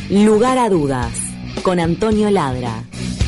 Lugar a dudas, con Antonio Ladra.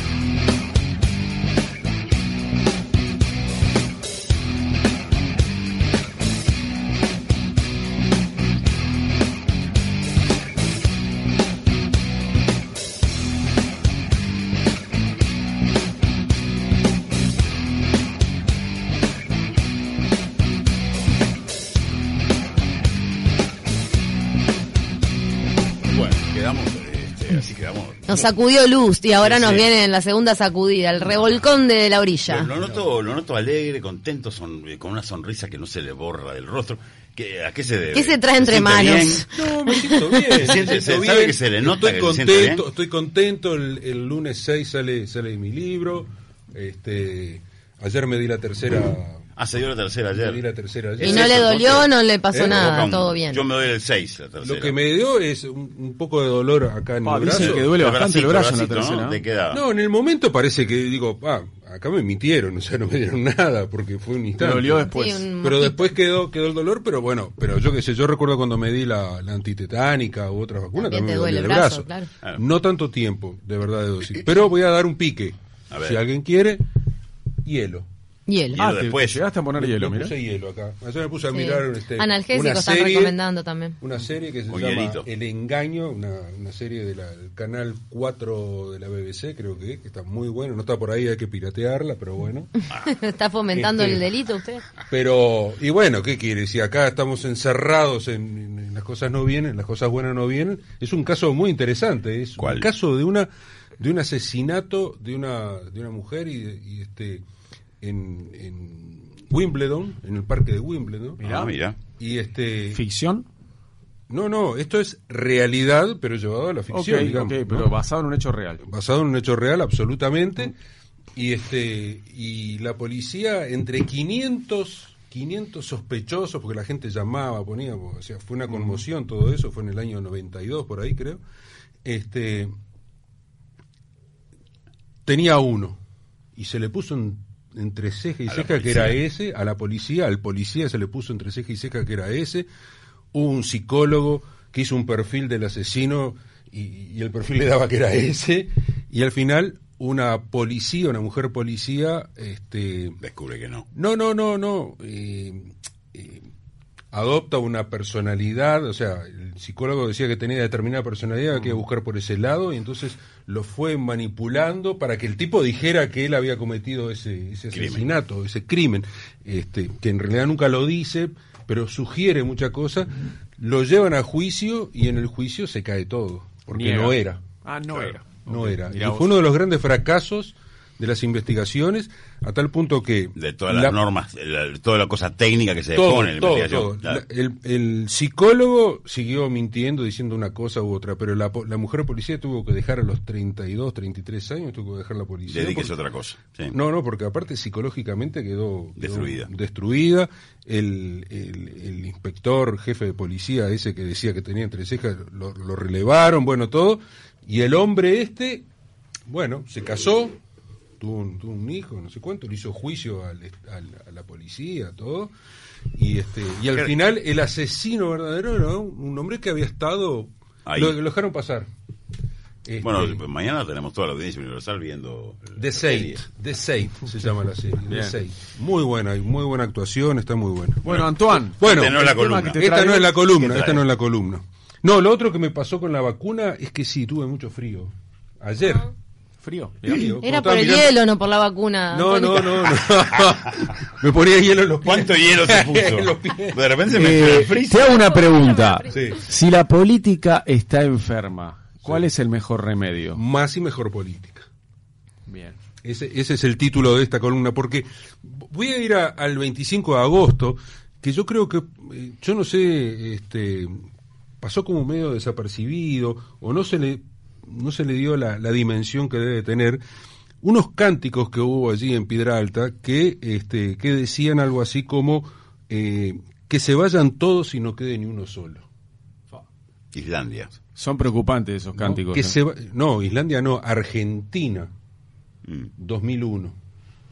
Nos sacudió Luz y ahora nos viene en la segunda sacudida, el revolcón de la orilla. Lo noto alegre, contento, con una sonrisa que no se le borra del rostro. ¿A qué se debe? ¿Qué se trae entre manos? Bien? No, me siento bien. ¿Sabe que se le nota? Estoy contento. El lunes 6 sale mi libro. Ayer me di la tercera. Se dio la tercera ayer. ¿Y no le dolió, no le pasó nada? Todo bien. Yo me doy el 6, la tercera. Lo que me dio es un poco de dolor acá en el brazo. Dicen que duele bastante el brazo en la tercera. No, en el momento parece que digo, acá me mintieron, o sea, no me dieron nada, porque fue un instante. Me dolió después. Sí, pero después quedó el dolor, pero bueno, yo qué sé, yo recuerdo cuando me di la antitetánica u otra vacuna, también me duele el brazo. Claro. No tanto tiempo, de verdad, de dosis. Pero voy a dar un pique. Si alguien quiere, hielo. Hielo. Después llegaste a poner hielo, mira. Puse hielo acá. Ayer me puse a mirar analgésicos están recomendando también. Una serie que se llama El Engaño, una serie del canal 4 de la BBC, creo que está muy bueno. No está por ahí, hay que piratearla, pero bueno. ¿Está fomentando el delito usted? Pero, y bueno, ¿qué quiere? Si acá estamos encerrados en las cosas no vienen, las cosas buenas no vienen, es un caso muy interesante. Es un caso de un asesinato de una mujer y en Wimbledon, en el parque de Wimbledon. Mira. Y ¿Ficción? No, esto es realidad, pero llevado a la ficción, digamos. Pero basado en un hecho real. Basado en un hecho real, absolutamente. Y la policía, entre 500 sospechosos, porque la gente llamaba, ponía, o sea, fue una conmoción todo eso, fue en el año 92, por ahí creo. Tenía uno, y se le puso entre ceja y ceja que era ese, al policía se le puso entre ceja y ceja que era ese. Hubo un psicólogo que hizo un perfil del asesino y el perfil le daba que era ese, y al final una mujer policía descubre que no. No, adopta una personalidad, o sea, el psicólogo decía que tenía determinada personalidad, que iba a buscar por ese lado, y entonces lo fue manipulando para que el tipo dijera que él había cometido ese asesinato, ese crimen, que en realidad nunca lo dice, pero sugiere mucha cosa. Lo llevan a juicio y en el juicio se cae todo, porque no era. No era. Y fue uno de los grandes fracasos de las investigaciones, a tal punto que de todas las normas, toda la cosa técnica que se pone en la investigación. Claro. El psicólogo siguió mintiendo, diciendo una cosa u otra, pero la mujer policía tuvo que dejar a los 32, 33 años, tuvo que dejar la policía. Dedíquese a otra cosa. Sí. No, porque aparte psicológicamente quedó destruida. El inspector, jefe de policía, ese que decía que tenía entre cejas, lo relevaron, bueno, todo. Y el hombre se casó, tuvo un hijo, no sé cuánto, le hizo juicio a la policía, todo, y al final el asesino verdadero era un hombre que había estado ahí. Lo dejaron pasar. Bueno, mañana tenemos toda la audiencia universal viendo The Saint se llama la serie. The Saint. Muy buena actuación, está muy buena. Bueno, Antoine, esta no es la columna. Esta no es la columna. No, lo otro que me pasó con la vacuna es que sí, tuve mucho frío. Ayer. Frío. Era por el hielo, no por la vacuna. No. Me ponía hielo en los pies. ¿Cuánto hielo se puso? De repente me frío. Te hago una pregunta. Sí. Si la política está enferma, ¿cuál es el mejor remedio? Más y mejor política. Bien. Ese es el título de esta columna, porque voy a ir al 25 de agosto, que yo creo que, yo no sé, pasó como medio desapercibido, o no se le dio la dimensión que debe tener, unos cánticos que hubo allí en Piedra Alta que decían algo así como que se vayan todos y no quede ni uno solo. Islandia. Son preocupantes esos cánticos. Islandia no, Argentina, 2001.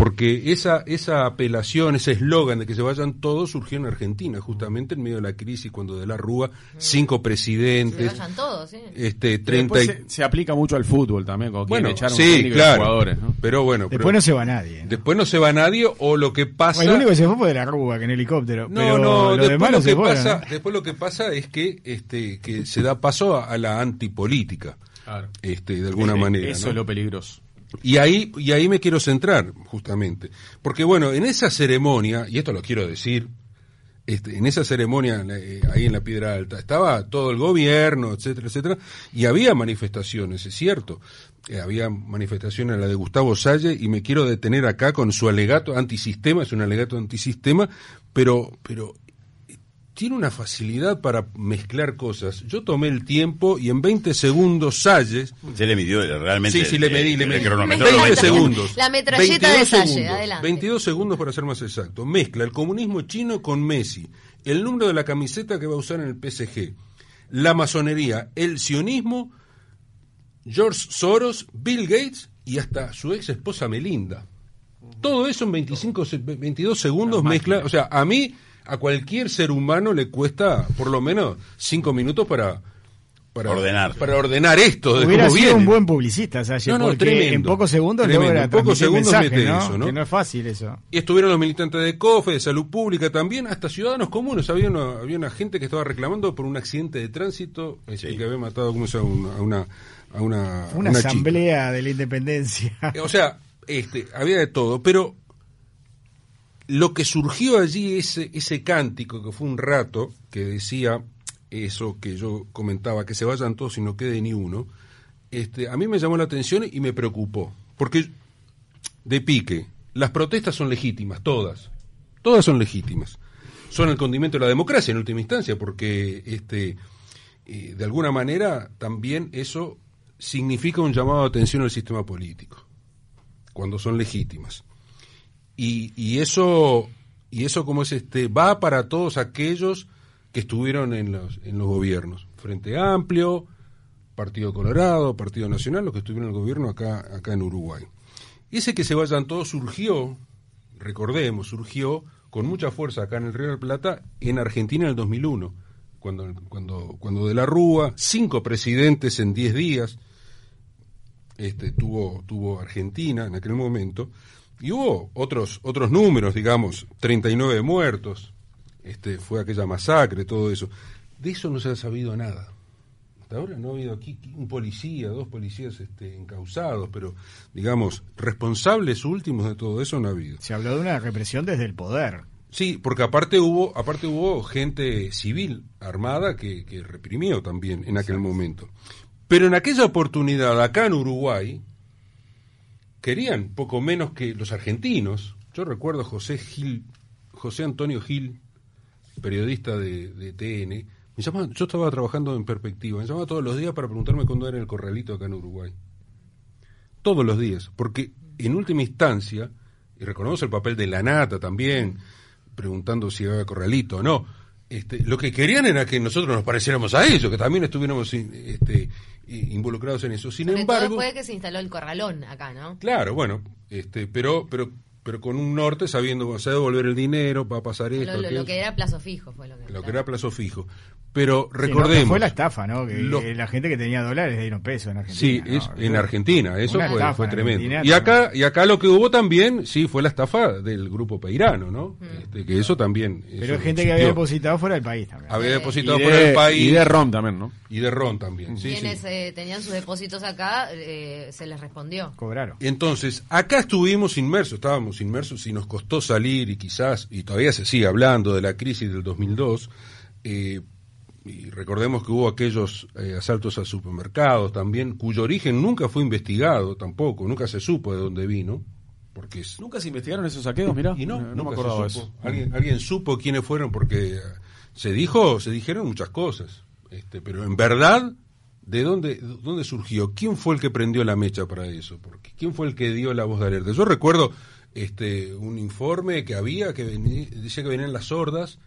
porque esa apelación, ese eslogan de que se vayan todos surgió en Argentina, justamente en medio de la crisis, cuando de la Rúa, 5 presidentes. Se vayan todos, sí. 30 se aplica mucho al fútbol también, cuando quieren echar un sí, técnico claro, de jugadores, ¿no? Pero bueno. Después no se va nadie, ¿no? Después no se va nadie, o lo que pasa... Bueno, el único que se fue de la Rúa, que en helicóptero. No, lo demás no se fue, ¿no? Después lo que pasa es que se da paso a la antipolítica, claro. De alguna manera. Eso ¿no? es lo peligroso. Y ahí me quiero centrar, justamente. Porque bueno, en esa ceremonia, y esto lo quiero decir, en esa ceremonia ahí en la Piedra Alta, estaba todo el gobierno, etcétera, etcétera, y había manifestaciones, es cierto. Había manifestaciones, la de Gustavo Salle, y me quiero detener acá con su alegato antisistema, es un alegato antisistema, pero tiene una facilidad para mezclar cosas. Yo tomé el tiempo y en 20 segundos Salles... Se le midió realmente. Sí, le medí. El cronómetro. 20 segundos. La metralleta de Salle, segundos, adelante. 22 segundos para ser más exacto. Mezcla el comunismo chino con Messi, el número de la camiseta que va a usar en el PSG, la masonería, el sionismo, George Soros, Bill Gates y hasta su ex esposa Melinda. Todo eso en 22 segundos mezcla. O sea, a cualquier ser humano le cuesta por lo menos 5 minutos para ordenar esto. Hubiera cómo sido viene. un buen publicista, Salle, porque tremendo, en pocos segundos tremendo. logra En pocos transmitir segundos mensaje, mete ¿no? eso, ¿no? Que no es fácil eso. Y estuvieron los militantes de COFE, de Salud Pública también, hasta ciudadanos comunes. Había una gente que estaba reclamando por un accidente de tránsito que había matado a una asamblea chica. de la independencia. O sea, había de todo, pero lo que surgió allí, ese cántico que fue un rato, que decía eso que yo comentaba, que se vayan todos y no quede ni uno, a mí me llamó la atención y me preocupó, porque de pique, las protestas son legítimas, todas son legítimas, son el condimento de la democracia en última instancia, porque de alguna manera también eso significa un llamado de atención al sistema político, cuando son legítimas. Y eso como es va para todos aquellos que estuvieron en los gobiernos, Frente Amplio, Partido Colorado, Partido Nacional, los que estuvieron en el gobierno acá en Uruguay. Ese que se vayan todos surgió con mucha fuerza acá en el Río de la Plata, en Argentina en el 2001, cuando de la Rúa, 5 presidentes en 10 días, tuvo Argentina en aquel momento. Y hubo otros números, digamos, 39 muertos, fue aquella masacre, todo eso. De eso no se ha sabido nada. Hasta ahora no ha habido aquí un policía, 2 policías encausados, pero, digamos, responsables últimos de todo eso no ha habido. Se habló de una represión desde el poder. Sí, porque aparte hubo gente civil armada que reprimió también en aquel momento. Pero en aquella oportunidad, acá en Uruguay, querían poco menos que los argentinos. Yo recuerdo a José Antonio Gil, periodista de TN, me llamaba, yo estaba trabajando en Perspectiva, me llamaba todos los días para preguntarme cuándo era el corralito acá en Uruguay. Todos los días, porque en última instancia, y recordamos el papel de la Nata también, preguntando si había corralito o no, lo que querían era que nosotros nos pareciéramos a ellos, que también estuviéramos involucrados en eso. Sin embargo, después de que se instaló el corralón acá, ¿no? Claro, bueno, pero con un norte sabiendo se va a devolver el dinero, va a pasar esto. Lo que era plazo fijo fue lo que era plazo fijo. Pero recordemos... Sí, no, que fue la estafa, ¿no? Que la gente que tenía dólares le dieron pesos en Argentina. Sí, en Argentina, eso fue tremendo. Y Argentina, acá lo que hubo también, sí, fue la estafa del grupo Peirano, ¿no? Que eso también... Pero hay gente que había depositado fuera del país también. Había depositado fuera del país. Y de RON también, ¿no? Y de RON también, sí. Quienes tenían sus depósitos acá, se les respondió. Cobraron. Entonces, acá estábamos inmersos y nos costó salir y quizás, y todavía se sigue hablando de la crisis del 2002, y recordemos que hubo aquellos asaltos a supermercados también, cuyo origen nunca fue investigado tampoco, nunca se supo de dónde vino. Porque ¿Nunca se investigaron esos saqueos? Mirá, y no me acordaba de eso. Alguien supo quiénes fueron, porque se dijeron muchas cosas, pero en verdad, ¿de dónde surgió? ¿Quién fue el que prendió la mecha para eso? Porque ¿quién fue el que dio la voz de alerta? Yo recuerdo un informe que decía que venían las hordas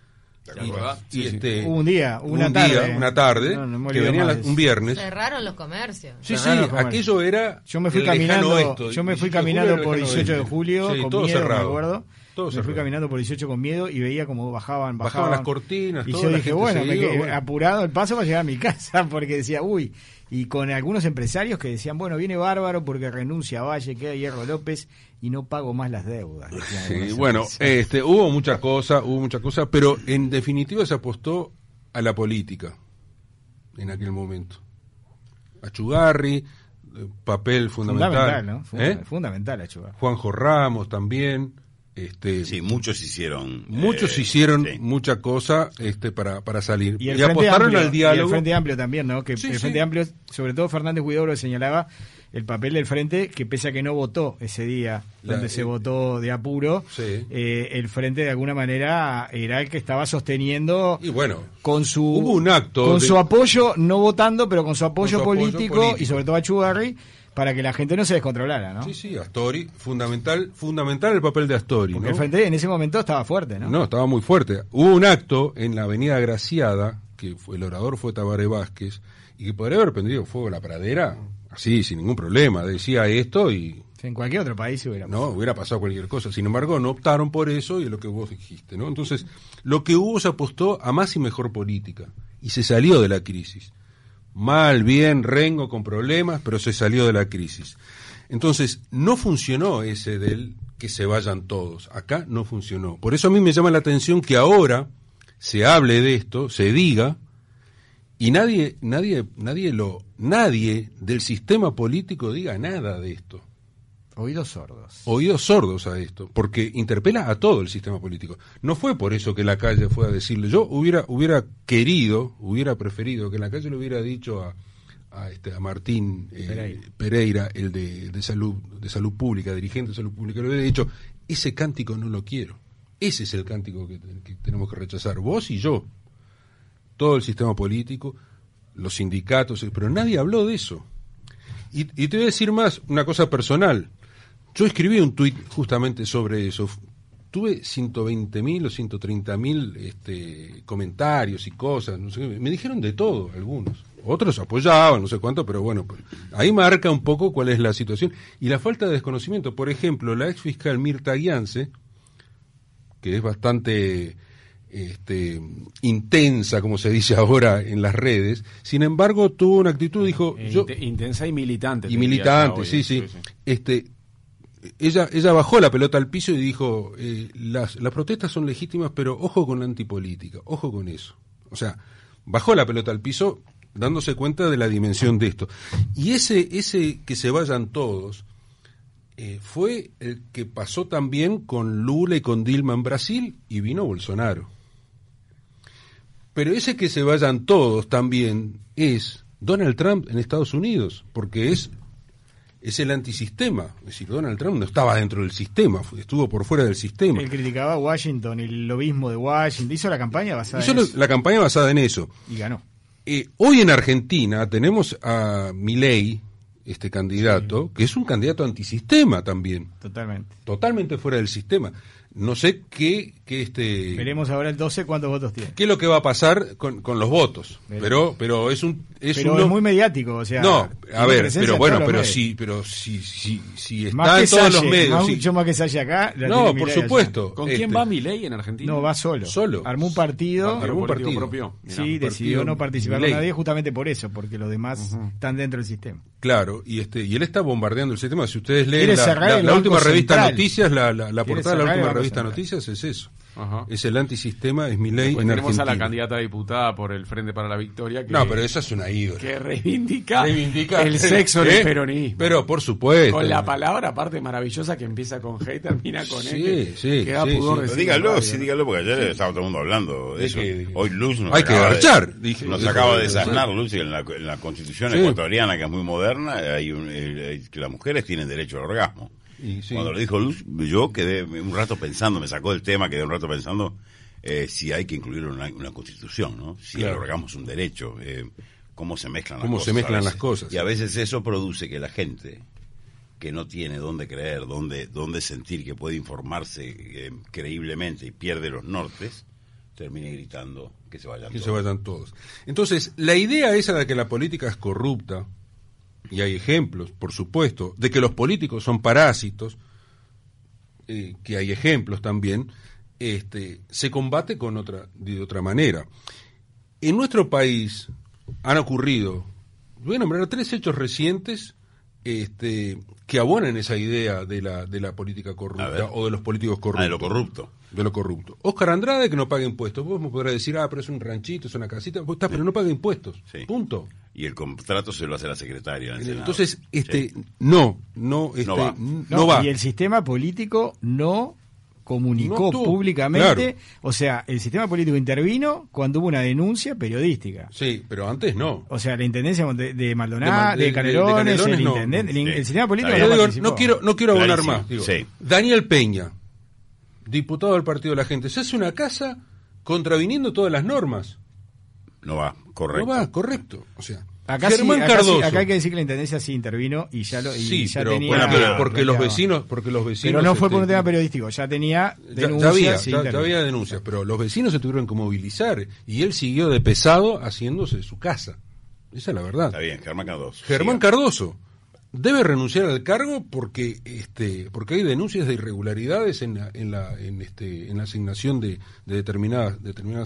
Hubo una tarde no que venía un viernes. Cerraron los comercios. Sí, aquello era. Yo me fui caminando por 18 de julio con todo miedo, cerrado. Me acuerdo. Me fui caminando por 18 con miedo y veía como bajaban las cortinas. Y yo dije, bueno, me quedé apurado el paso para llegar a mi casa porque decía, y con algunos empresarios que decían, bueno, viene bárbaro porque renuncia a Valle, queda Hierro López y no pago más las deudas. Sí, bueno, hubo mucha cosa, pero en definitiva se apostó a la política en aquel momento. Achugarri, papel fundamental. ¿No? Fundamental Achugarri. Juanjo Ramos también. Sí, muchos hicieron sí. Mucha cosa para salir y apostaron amplio, al diálogo. Y el Frente Amplio también, ¿no? Que el Frente Amplio, sobre todo Fernández Huidobro señalaba el papel del Frente, que pese a que no votó ese día donde se votó de apuro, el Frente de alguna manera era el que estaba sosteniendo y bueno, hubo un acto con su apoyo, no votando, pero con su apoyo político y sobre todo a Achugarri, para que la gente no se descontrolara, ¿no? Sí, Astori, fundamental el papel de Astori. Porque ¿no? el Frente en ese momento estaba fuerte, ¿no? No, estaba muy fuerte. Hubo un acto en la avenida Graciada, que el orador fue Tabaré Vázquez, y que podría haber prendido fuego a la pradera, así, sin ningún problema. Decía esto y... En cualquier otro país hubiera pasado cualquier cosa. Sin embargo, no optaron por eso y es lo que vos dijiste, ¿no? Entonces, lo que hubo se apostó a más y mejor política, y se salió de la crisis. Mal, bien, rengo, con problemas, pero se salió de la crisis. Entonces, no funcionó ese del que se vayan todos. Acá no funcionó. Por eso a mí me llama la atención que ahora se hable de esto, se diga, y nadie del sistema político diga nada de esto. Oídos sordos a esto, porque interpela a todo el sistema político. No fue por eso que la calle fue a decirle. Yo hubiera preferido que la calle le hubiera dicho a Martín Pereira, el de salud pública, dirigente de salud pública, le hubiera dicho, ese cántico no lo quiero. Ese es el cántico que tenemos que rechazar, vos y yo, todo el sistema político, los sindicatos, pero nadie habló de eso. Y te voy a decir más, una cosa personal. Yo escribí un tuit justamente sobre eso. Tuve 120.000 o 130.000 comentarios y cosas. No sé qué. Me dijeron de todo, algunos. Otros apoyaban, no sé cuánto, pero bueno, pues, ahí marca un poco cuál es la situación. Y la falta de desconocimiento. Por ejemplo, la ex fiscal Mirta Guiance, que es bastante intensa, como se dice ahora en las redes, sin embargo tuvo una actitud, dijo... intensa y militante. Y militante, sí. Ella bajó la pelota al piso y dijo, las protestas son legítimas, pero ojo con la antipolítica, ojo con eso. O sea, bajó la pelota al piso dándose cuenta de la dimensión de esto. Y ese que se vayan todos fue el que pasó también con Lula y con Dilma en Brasil y vino Bolsonaro. Pero ese que se vayan todos también es Donald Trump en Estados Unidos, porque es el antisistema. Es decir, Donald Trump no estaba dentro del sistema, estuvo por fuera del sistema. Él criticaba a Washington, el lobismo de Washington, hizo la campaña basada en eso. La campaña basada en eso. Y ganó. Hoy en Argentina tenemos a Milei, este candidato, que es un candidato antisistema también. Totalmente fuera del sistema. No sé qué veremos ahora el 12 cuántos votos tiene. ¿Qué es lo que va a pasar con los votos? Pero es muy mediático, o sea. No, a ver, pero si está en todos los medios. Mucho más que Salle acá. No, por supuesto. Allá. ¿Con quién va Milei en Argentina? No, va solo. Armó un partido. Propio. Sí, decidió no participar con nadie justamente por eso, porque los demás están dentro del sistema. Claro, y él está bombardeando el sistema. Si ustedes leen la última revista Noticias, la portada de la última revista Noticias es eso. Ajá. Es el antisistema, es Milei en tenemos Argentina. A la candidata diputada por el Frente para la Victoria. No, pero esa es una ídola. Que reivindica el sexo del peronismo. Pero por supuesto. Con la palabra, aparte maravillosa, que empieza con G y termina con N. Sí. Dígalo, porque ayer estaba todo el mundo hablando de eso. Hoy Luz nos acaba de desasnar Luz en la Constitución ecuatoriana, que es muy moderna, que las mujeres tienen derecho al orgasmo. Cuando lo dijo Luz, yo quedé un rato pensando, me sacó del tema, quedé un rato pensando si hay que incluirlo en una constitución, ¿no? Si el orgasmo es un derecho, cómo se mezclan las cosas. Y a veces eso produce que la gente que no tiene dónde creer, dónde sentir, que puede informarse creíblemente y pierde los nortes, termine gritando que se vayan todos. Se vayan todos. Entonces, la idea esa de que la política es corrupta, y hay ejemplos, por supuesto, de que los políticos son parásitos, que hay ejemplos también, se combate de otra manera. En nuestro país han ocurrido, voy a nombrar 3 hechos recientes que abonan esa idea de la política corrupta o de los políticos corruptos. De lo corrupto. De lo corrupto. Óscar Andrade, que no paga impuestos. Vos me podrás decir, pero es un ranchito, es una casita. Vos estás, pero no paga impuestos. Sí. Punto. Y el contrato se lo hace la secretaria. Entonces, sí. no va. Y el sistema político no comunicó públicamente, claro. O sea, el sistema político intervino cuando hubo una denuncia periodística. Sí, pero antes no. O sea, la intendencia de Maldonado, de Canelones, el intendente, el sistema político no quiero abonar más. Digo, sí. Daniel Peña, diputado del Partido de la Gente, se hace una casa contraviniendo todas las normas. No va, correcto. No va, correcto. O sea, acá hay que decir que la intendencia sí intervino y ya tenía. Bueno, pero porque los vecinos. Pero no fue por un tema periodístico, ya tenía denuncias. Ya había denuncias, pero los vecinos se tuvieron que movilizar y él siguió de pesado haciéndose su casa. Esa es la verdad. Está bien, Germán Cardoso. Germán Cardoso debe renunciar al cargo porque hay denuncias de irregularidades en la asignación de determinadas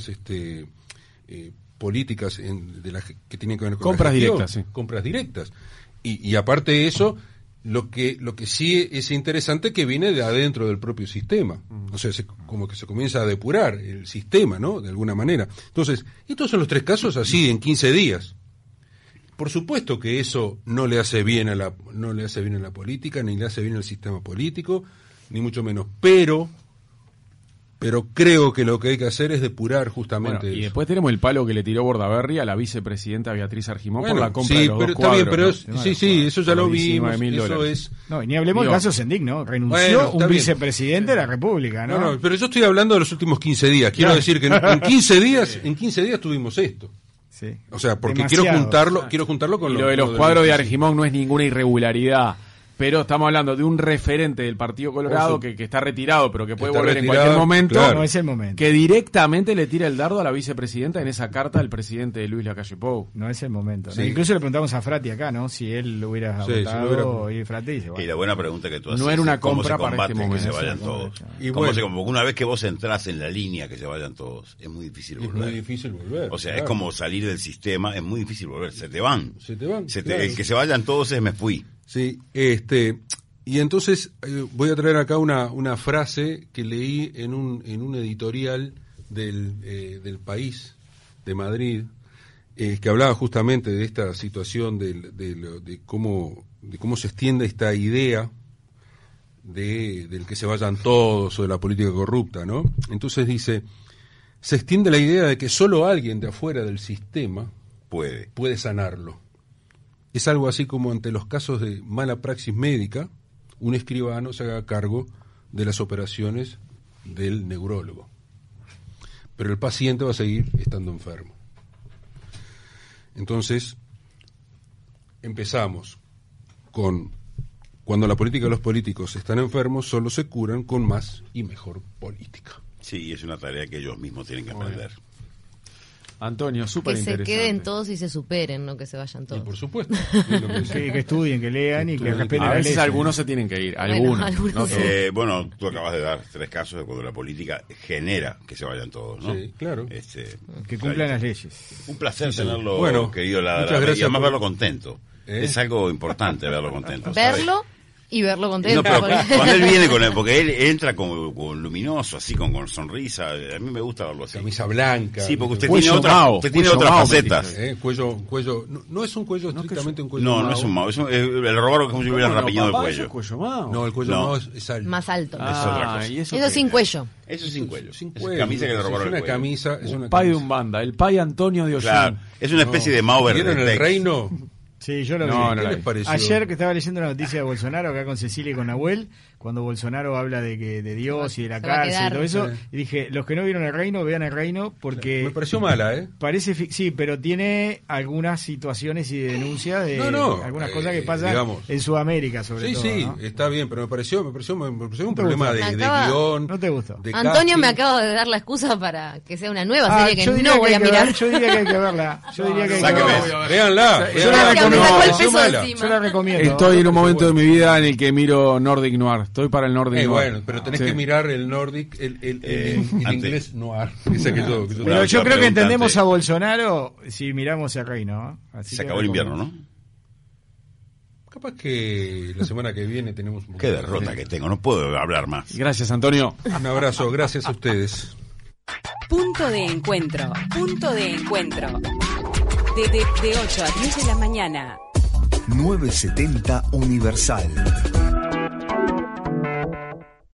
políticas de las que tienen que ver con compras directas, sí. Compras directas. Y aparte de eso, lo que sí es interesante que viene de adentro del propio sistema. O sea, como que se comienza a depurar el sistema, ¿no? De alguna manera. Entonces, estos son los 3 casos así en 15 días. Por supuesto que eso no le hace bien a la política, ni le hace bien al sistema político, ni mucho menos. Pero creo que lo que hay que hacer es depurar justamente y eso. Después tenemos el palo que le tiró Bordaberry a la vicepresidenta Beatriz Argimón por la compra de los dos cuadros. Está bien, pero eso ya lo vimos. Eso es. No, y ni hablemos del caso Sendik, ¿no? Renunció un vicepresidente de la República, ¿no? No, pero yo estoy hablando de los últimos 15 días. Quiero decir que en 15 días tuvimos esto. Sí. O sea, porque quiero juntarlo con lo de los cuadros de Argimón no es ninguna irregularidad. Pero estamos hablando de un referente del Partido Colorado que está retirado, pero que puede volver en cualquier momento. Claro. No es el momento. Que directamente le tira el dardo a la vicepresidenta en esa carta del presidente Luis Lacalle Pou. No es el momento. Sí. ¿No? Incluso le preguntamos a Frati acá, ¿no? Si él lo hubiera votado y Frati dice, bueno. Y la buena pregunta que tú haces. No era una compra para este momento. Que se vayan todos. Y porque una vez que vos entrás en la línea que se vayan todos, es muy difícil volver. Es muy difícil volver. O sea, es como salir del sistema, es muy difícil volver. Se te van. Claro. El que se vayan todos es me fui. Sí, y entonces voy a traer acá una frase que leí en un editorial del País de Madrid, que hablaba justamente de esta situación de cómo se extiende esta idea del que se vayan todos o de la política corrupta, ¿no? Entonces dice, se extiende la idea de que solo alguien de afuera del sistema puede sanarlo. Es algo así como ante los casos de mala praxis médica, un escribano se haga cargo de las operaciones del neurólogo. Pero el paciente va a seguir estando enfermo. Entonces, empezamos con cuando la política y los políticos están enfermos, solo se curan con más y mejor política. Sí, es una tarea que ellos mismos tienen que aprender. Antonio, súper interesante. Que se queden todos y se superen, no que se vayan todos. Y por supuesto. que estudien, que lean y que respeten a la veces ley. Algunos se tienen que ir, algunos. No bueno, tú acabas de dar 3 casos de cuando la política genera que se vayan todos, ¿no? Sí, claro. Que cumplan las leyes. Un placer tenerlo, querido Ladra, y además verlo contento. Es algo importante verlo contento. Verlo y verlo contento. No, pero cuando él viene porque él entra con luminoso, así con sonrisa, a mí me gusta verlo así. Camisa blanca. Sí, porque usted tiene otras facetas. Cuello, no es un cuello estrictamente un cuello mao. No es un mao, el robaro es como si hubiera rapiñado el cuello. ¿Es cuello mao? No, el cuello mao es alto. Más alto. Es otra cosa. ¿Y eso sin cuello. Eso es sin cuello. Sin cuello. Es camisa que le robaron el cuello. Es una pai camisa. de un banda, el pai Antonio de Ollín. Claro, es una especie de Mao verde. ¿Vieron el reino? Sí, yo lo vi. ¿Qué les pareció? Ayer que estaba leyendo la noticia de Bolsonaro acá con Cecilia y con Nahuel, cuando Bolsonaro habla de Dios y de la cárcel y todo eso, y dije, los que no vieron El Reino, vean El Reino, porque... Me pareció mala, Parece, sí, pero tiene algunas situaciones y denuncias de algunas cosas que pasan en Sudamérica, sobre todo. Sí, ¿no? está bien, pero me pareció un problema de guión. ¿No te gustó? Antonio me acaba de dar la excusa para que sea una nueva serie que no voy a mirar. Yo diría que hay que verla. Yo diría que hay que verla. Véanla. Yo la recomiendo. Estoy en un momento de mi vida en el que miro Nordic Noir. Estoy para el Nordic Noir. Bueno, pero tenés que mirar el Nordic, el inglés Noir. Pero yo creo que entendemos a Bolsonaro si miramos El Reino. Así se acabó el invierno, ¿no? Capaz que la semana que viene tenemos un poco. Qué derrota que tengo, no puedo hablar más. Gracias, Antonio. Un abrazo, gracias a ustedes. Punto de encuentro. De 8 a 10 de la mañana. 970 Universal.